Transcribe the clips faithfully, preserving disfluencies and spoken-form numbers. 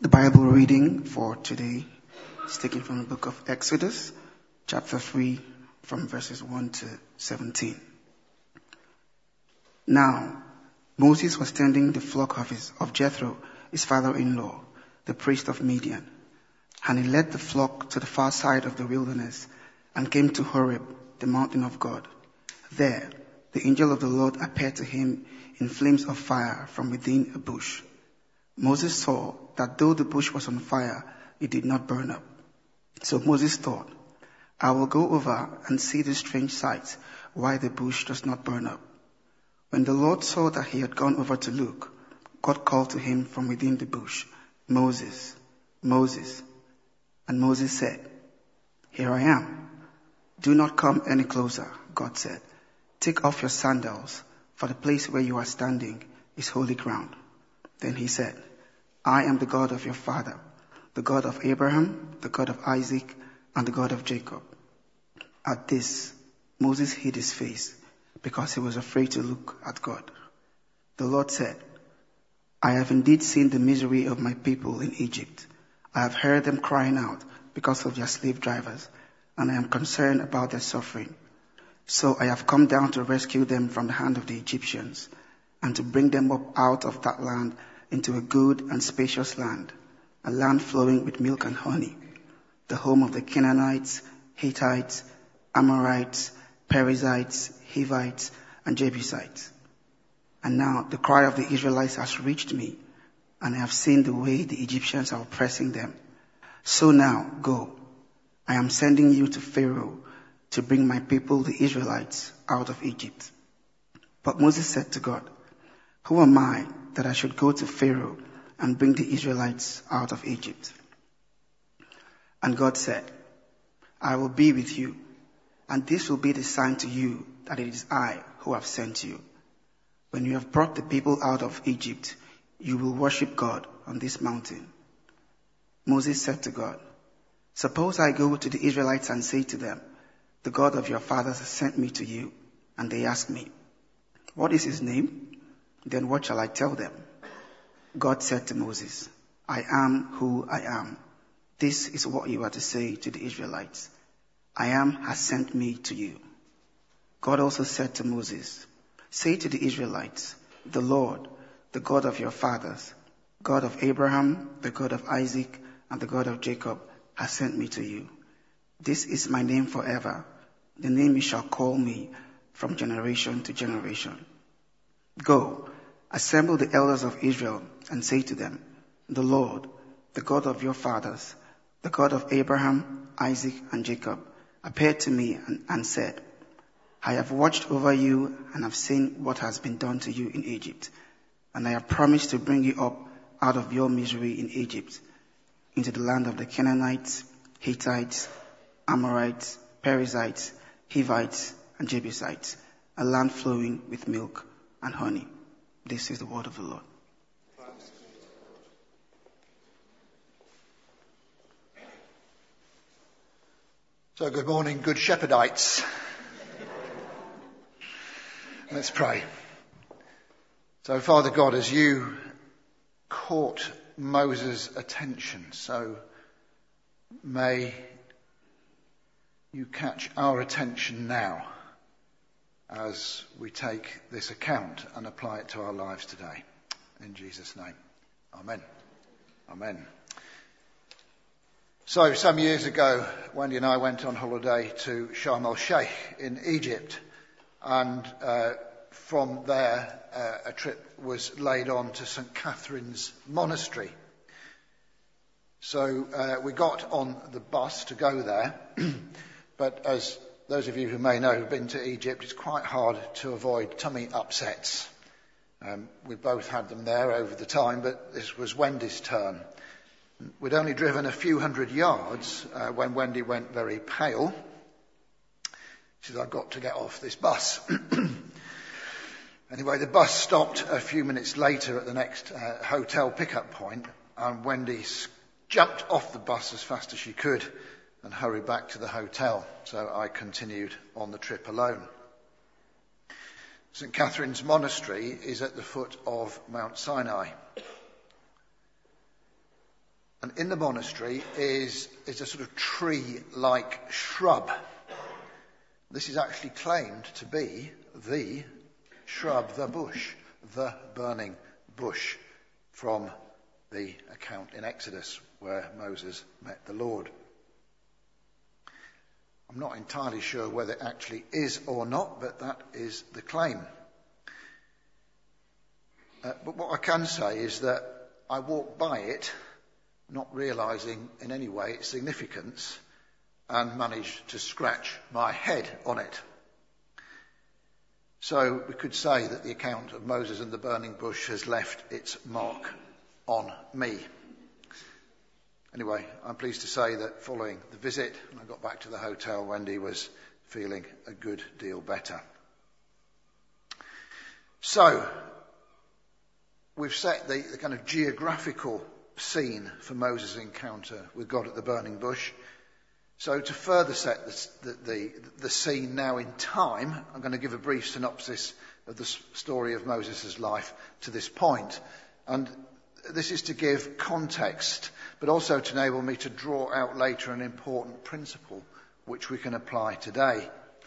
The Bible reading for today is taken from the book of Exodus, chapter three, from verses one to seventeen. Now, Moses was tending the flock of, his, of Jethro, his father-in-law, the priest of Midian. And he led the flock to the far side of the wilderness and came to Horeb, the mountain of God. There, the angel of the Lord appeared to him in flames of fire from within a bush. Moses saw that though the bush was on fire, it did not burn up. So Moses thought, I will go over and see this strange sight, why the bush does not burn up. When the Lord saw that he had gone over to look, God called to him from within the bush, Moses, Moses. And Moses said, Here I am. Do not come any closer, God said. Take off your sandals, for the place where you are standing is holy ground. Then he said, I am the God of your father, the God of Abraham, the God of Isaac, and the God of Jacob. At this, Moses hid his face because he was afraid to look at God. The Lord said, I have indeed seen the misery of my people in Egypt. I have heard them crying out because of their slave drivers, and I am concerned about their suffering. So I have come down to rescue them from the hand of the Egyptians, and to bring them up out of that land into a good and spacious land, a land flowing with milk and honey, the home of the Canaanites, Hittites, Amorites, Perizzites, Hivites, and Jebusites. And now the cry of the Israelites has reached me, and I have seen the way the Egyptians are oppressing them. So now, go. I am sending you to Pharaoh to bring my people, the Israelites, out of Egypt. But Moses said to God, Who am I that I should go to Pharaoh and bring the Israelites out of Egypt? And God said, I will be with you, and this will be the sign to you that it is I who have sent you. When you have brought the people out of Egypt, you will worship God on this mountain. Moses said to God, Suppose I go to the Israelites and say to them, The God of your fathers has sent me to you, and they ask me, What is his name? Then what shall I tell them? God said to Moses, I am who I am. This is what you are to say to the Israelites. I am has sent me to you. God also said to Moses, Say to the Israelites, The Lord, the God of your fathers, God of Abraham, the God of Isaac, and the God of Jacob, has sent me to you. This is my name forever, the name you shall call me from generation to generation. Go, assemble the elders of Israel and say to them, The Lord, the God of your fathers, the God of Abraham, Isaac, and Jacob, appeared to me and, and said, I have watched over you and have seen what has been done to you in Egypt, and I have promised to bring you up out of your misery in Egypt into the land of the Canaanites, Hittites, Amorites, Perizzites, Hivites, and Jebusites, a land flowing with milk and honey. This is the word of the Lord. So good morning, Good Shepherdites. Let's pray. So Father God, as you caught Moses' attention, so may you catch our attention now as we take this account and apply it to our lives today. In Jesus' name. Amen. Amen. So some years ago, Wendy and I went on holiday to Sharm el-Sheikh in Egypt, and uh, from there uh, a trip was laid on to Saint Catherine's Monastery. So uh, we got on the bus to go there, but as those of you who may know who've been to Egypt, it's quite hard to avoid tummy upsets. Um, we both had them there over the time, but this was Wendy's turn. We'd only driven a few hundred yards uh, when Wendy went very pale. She said, I've got to get off this bus. Anyway, the bus stopped a few minutes later at the next uh, hotel pickup point, and Wendy jumped off the bus as fast as she could and hurried back to the hotel. So I continued on the trip alone. Saint Catherine's Monastery is at the foot of Mount Sinai. And in the monastery is, is a sort of tree-like shrub. This is actually claimed to be the shrub, the bush, the burning bush from the account in Exodus where Moses met the Lord. I'm not entirely sure whether it actually is or not, but that is the claim. Uh, but what I can say is that I walked by it, not realising in any way its significance, and managed to scratch my head on it. So we could say that the account of Moses and the burning bush has left its mark on me. Anyway, I'm pleased to say that following the visit, when I got back to the hotel, Wendy was feeling a good deal better. So, we've set the, the kind of geographical scene for Moses' encounter with God at the burning bush. So to further set the, the, the scene now in time, I'm going to give a brief synopsis of the story of Moses' life to this point. And this is to give context, but also to enable me to draw out later an important principle which we can apply today.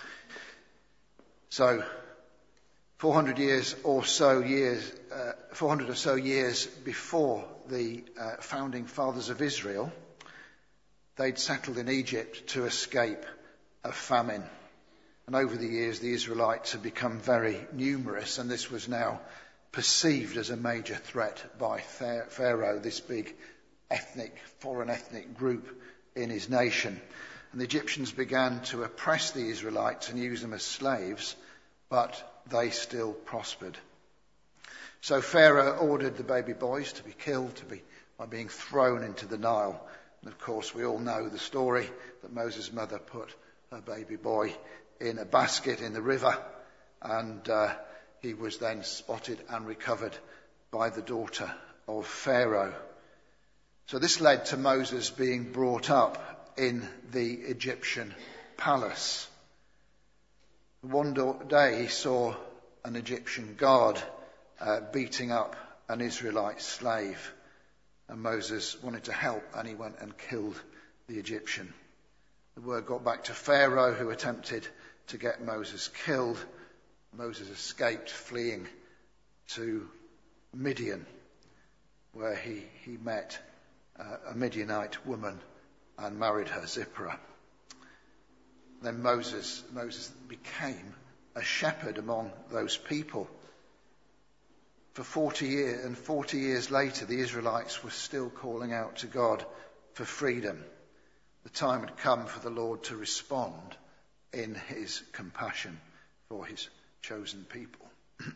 So, four hundred years or so years, uh, four hundred or so years before the uh, founding fathers of Israel, they'd settled in Egypt to escape a famine. And over the years, the Israelites had become very numerous, and this was now perceived as a major threat by Pharaoh, this big ethnic, foreign ethnic group in his nation. And the Egyptians began to oppress the Israelites and use them as slaves, but they still prospered. So Pharaoh ordered the baby boys to be killed to be, by being thrown into the Nile. And of course, we all know the story that Moses' mother put her baby boy in a basket in the river, and uh, he was then spotted and recovered by the daughter of Pharaoh. So this led to Moses being brought up in the Egyptian palace. One day he saw an Egyptian guard uh, beating up an Israelite slave. And Moses wanted to help, and he went and killed the Egyptian. The word got back to Pharaoh, who attempted to get Moses killed. Moses escaped, fleeing to Midian, where he, he met uh, a Midianite woman and married her, Zipporah. Then Moses, Moses became a shepherd among those people. For forty years, and forty years later, the Israelites were still calling out to God for freedom. The time had come for the Lord to respond in his compassion for his chosen people.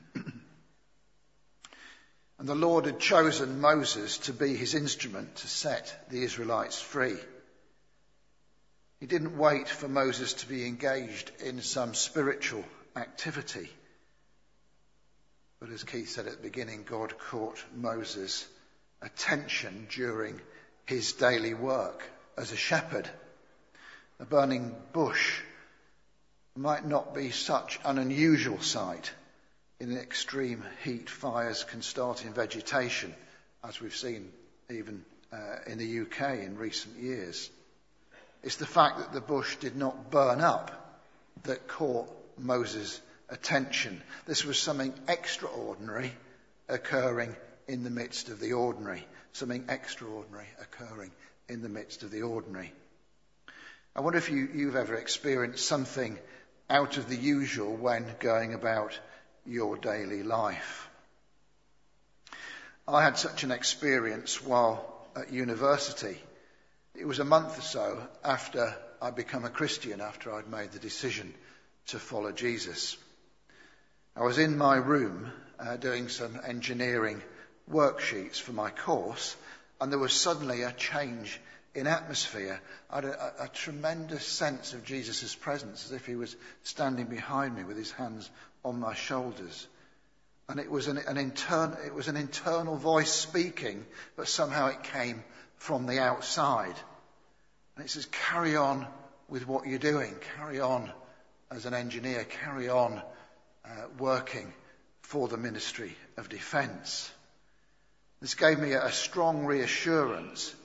And the Lord had chosen Moses to be his instrument to set the Israelites free. He didn't wait for Moses to be engaged in some spiritual activity. But as Keith said at the beginning, God caught Moses' attention during his daily work as a shepherd. The burning bush might not be such an unusual sight. In extreme heat, fires can start in vegetation, as we've seen even uh, in the U K in recent years. It's the fact that the bush did not burn up that caught Moses' attention. This was something extraordinary occurring in the midst of the ordinary. Something extraordinary occurring in the midst of the ordinary. I wonder if you, you've ever experienced something out of the usual when going about your daily life. I had such an experience while at university. It was a month or so after I'd become a Christian, after I'd made the decision to follow Jesus. I was in my room uh, doing some engineering worksheets for my course, and there was suddenly a change in atmosphere. I had a, a tremendous sense of Jesus' presence, as if he was standing behind me with his hands on my shoulders. And it was an, an internal, it was an internal voice speaking, but somehow it came from the outside. And it says, carry on with what you're doing. Carry on as an engineer. Carry on uh, working for the Ministry of Defence. This gave me a strong reassurance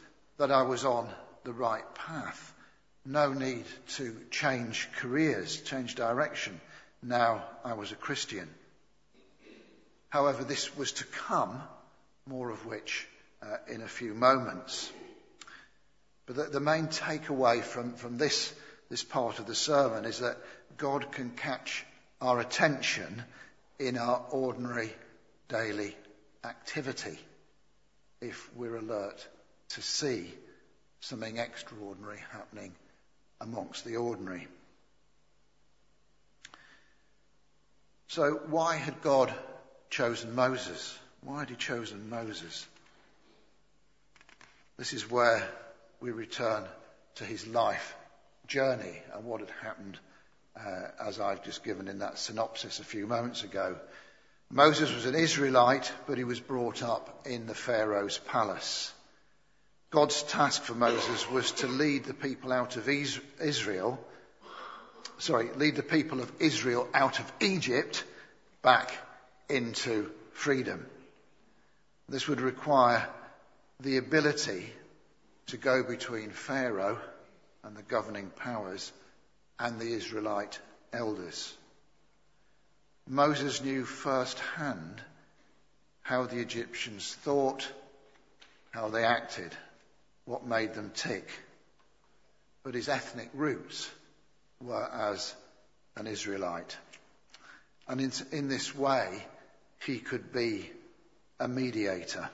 that I was on the right path. No need to change careers, change direction. Now I was a Christian. However, this was to come, more of which uh, in a few moments. But the, the main takeaway from, from this, this part of the sermon is that God can catch our attention in our ordinary daily activity if we're alert to see something extraordinary happening amongst the ordinary. So why had God chosen Moses? Why had he chosen Moses? This is where we return to his life journey and what had happened uh, as I've just given in that synopsis a few moments ago. Moses was an Israelite, but he was brought up in the Pharaoh's palace. God's task for Moses was to lead the people out of Israel, sorry, lead the people of Israel out of Egypt back into freedom. This would require the ability to go between Pharaoh and the governing powers and the Israelite elders. Moses knew firsthand how the Egyptians thought, how they acted, what made them tick. But his ethnic roots were as an Israelite. And in, in this way, he could be a mediator.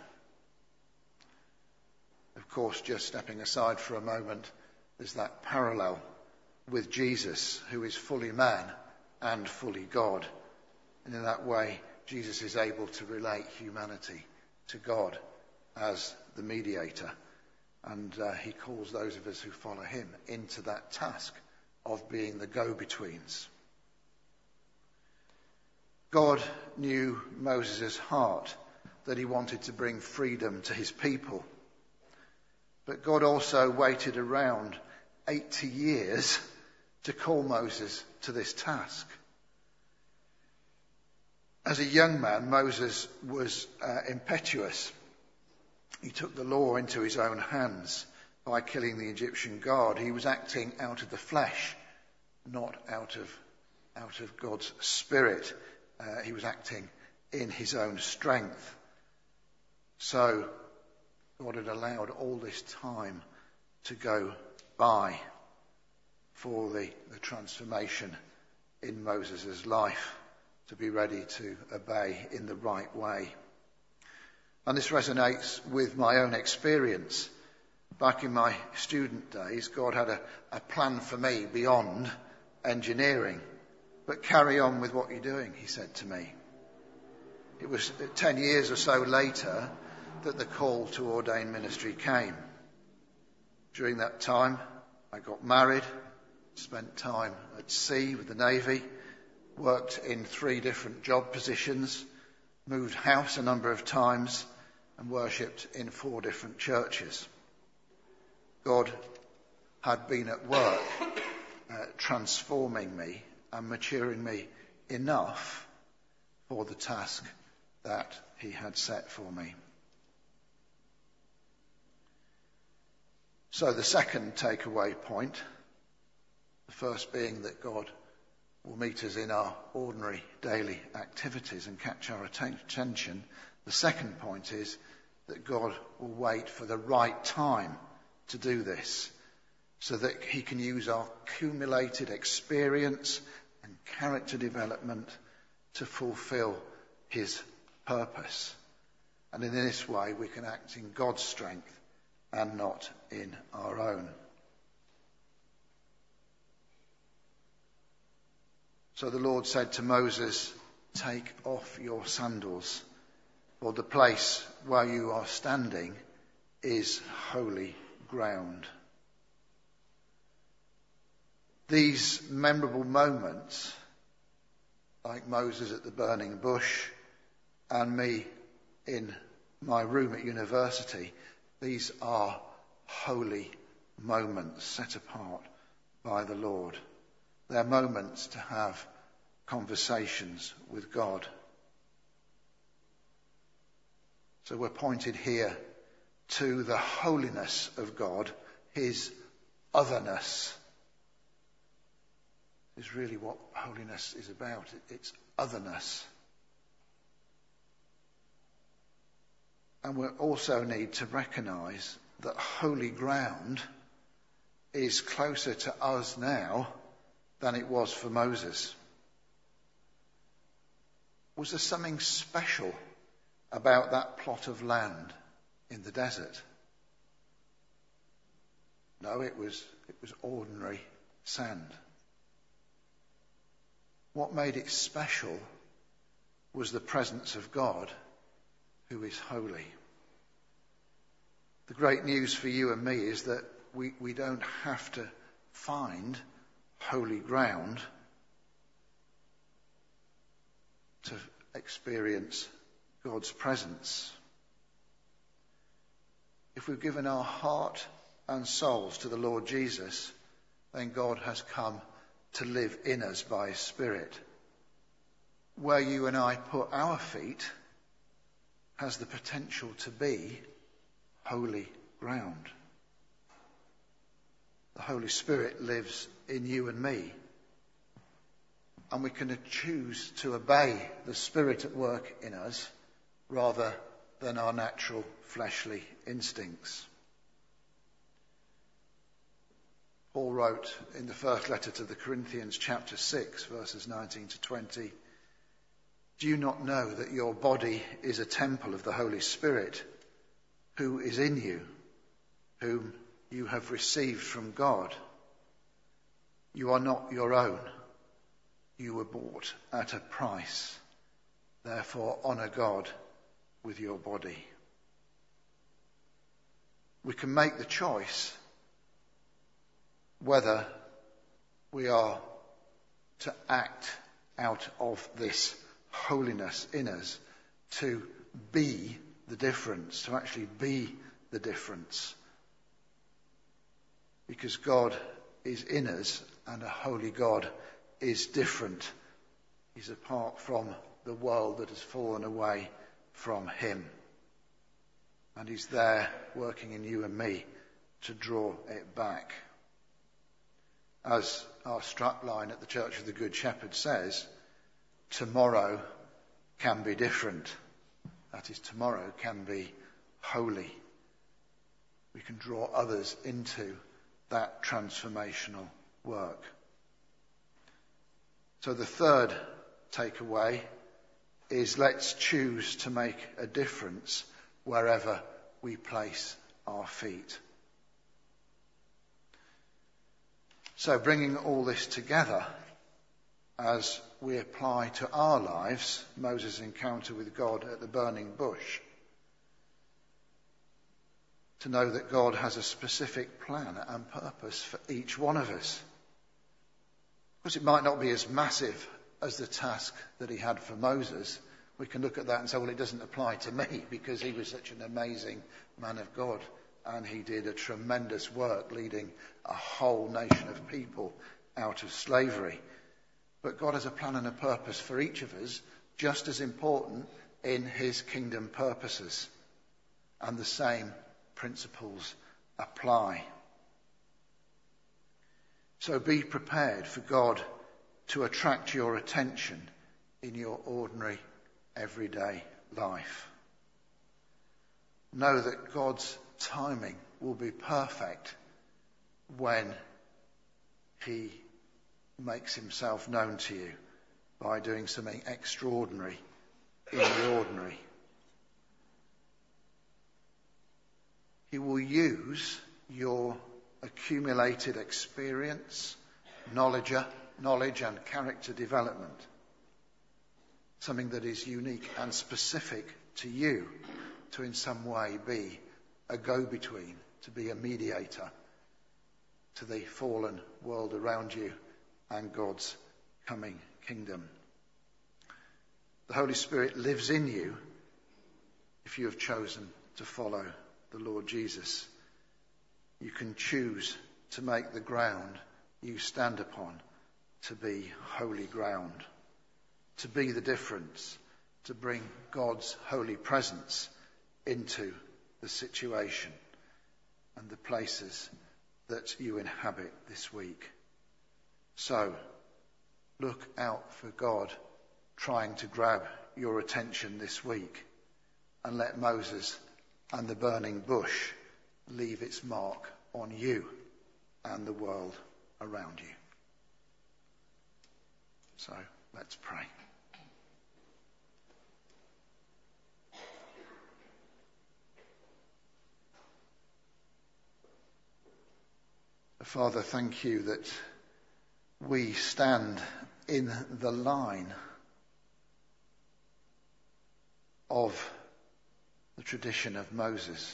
Of course, just stepping aside for a moment, there's that parallel with Jesus, who is fully man and fully God. And in that way, Jesus is able to relate humanity to God as the mediator. And uh, he calls those of us who follow him into that task of being the go-betweens. God knew Moses' heart, that he wanted to bring freedom to his people. But God also waited around eighty years to call Moses to this task. As a young man, Moses was uh, impetuous. He took the law into his own hands by killing the Egyptian guard. He was acting out of the flesh, not out of, out of God's spirit. Uh, he was acting in his own strength. So God had allowed all this time to go by for the, the transformation in Moses' life, to be ready to obey in the right way. And this resonates with my own experience. Back in my student days, God had a, a plan for me beyond engineering. But carry on with what you're doing, he said to me. It was ten years or so later that the call to ordain ministry came. During that time, I got married, spent time at sea with the Navy, worked in three different job positions, moved house a number of times, and worshipped in four different churches. God had been at work uh, transforming me and maturing me enough for the task that he had set for me. So the second takeaway point, the first being that God will meet us in our ordinary daily activities and catch our attention. The second point is that God will wait for the right time to do this, so that he can use our accumulated experience and character development to fulfill his purpose. And in this way we can act in God's strength and not in our own. So the Lord said to Moses, "Take off your sandals, for the place where you are standing is holy ground." These memorable moments, like Moses at the burning bush and me in my room at university, these are holy moments set apart by the Lord. They're moments to have conversations with God. So we're pointed here to the holiness of God, his otherness. Is really what holiness is about. It's otherness. And we also need to recognise that holy ground is closer to us now than it was for Moses. Was there something special about that plot of land in the desert? No, it was, it was ordinary sand. What made it special was the presence of God, who is holy. The great news for you and me is that we, we don't have to find holy ground to experience God's presence. If we've given our heart and souls to the Lord Jesus, then God has come to live in us by his Spirit. Where you and I put our feet has the potential to be holy ground. The Holy Spirit lives in you and me, and we can choose to obey the Spirit at work in us rather than our natural fleshly instincts. Paul wrote in the first letter to the Corinthians, chapter six, verses nineteen to twenty, "Do you not know that your body is a temple of the Holy Spirit, who is in you, whom you have received from God? You are not your own. You were bought at a price. Therefore, honour God with your body." We can make the choice whether we are to act out of this holiness in us, to be the difference, to actually be the difference. Because God is in us and a holy God is different. He's apart from the world that has fallen away from him. And he's there working in you and me to draw it back. As our strapline at the Church of the Good Shepherd says, tomorrow can be different. That is, tomorrow can be holy. We can draw others into that transformational work. So the third takeaway is, let's choose to make a difference wherever we place our feet. So bringing all this together, as we apply to our lives Moses' encounter with God at the burning bush, to know that God has a specific plan and purpose for each one of us. Of course, it might not be as massive as the task that he had for Moses. We can look at that and say, well, it doesn't apply to me because he was such an amazing man of God. And he did a tremendous work leading a whole nation of people out of slavery. But God has a plan and a purpose for each of us, just as important in his kingdom purposes. And the same principles apply. So be prepared for God to attract your attention in your ordinary, everyday life. Know that God's timing will be perfect when he makes himself known to you by doing something extraordinary in the ordinary. He will use your accumulated experience, knowledge, knowledge and character development, something that is unique and specific to you, to in some way be a go-between, to be a mediator to the fallen world around you and God's coming kingdom. The Holy Spirit lives in you if you have chosen to follow the Lord Jesus. You can choose to make the ground you stand upon to be holy ground, to be the difference, to bring God's holy presence into the situation and the places that you inhabit this week. So, look out for God trying to grab your attention this week, and let Moses and the burning bush leave its mark on you and the world around you. So, let's pray. Father, thank you that we stand in the line of the tradition of Moses.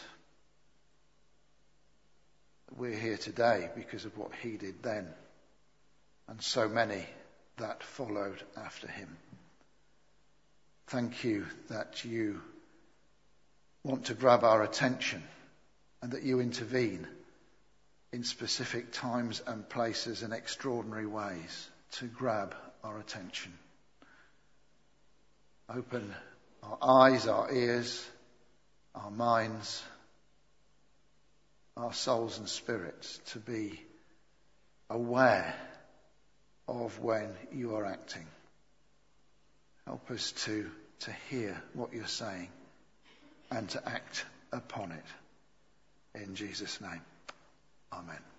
We're here today because of what he did then, and so many that followed after him. Thank you that you want to grab our attention and that you intervene in specific times and places in extraordinary ways to grab our attention. Open our eyes, our ears, our minds, our souls and spirits to be aware of when you are acting. Help us to, to hear what you're saying and to act upon it. In Jesus' name, amen.